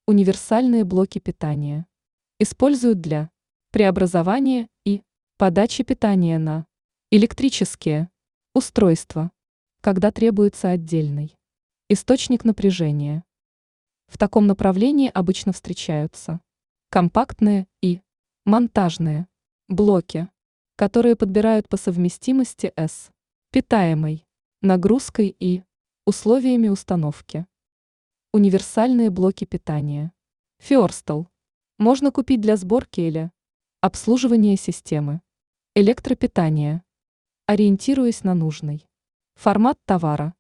Универсальные блоки питания. Используют для преобразования и подачи питания на электрические устройства, когда требуется отдельный источник напряжения. В таком направлении обычно встречаются компактные и монтажные блоки, которые подбирают по совместимости с питаемой нагрузкой и условиями установки. Универсальные блоки питания. Фиорстал можно купить для сборки или обслуживания системы электропитания, ориентируясь на нужный формат товара.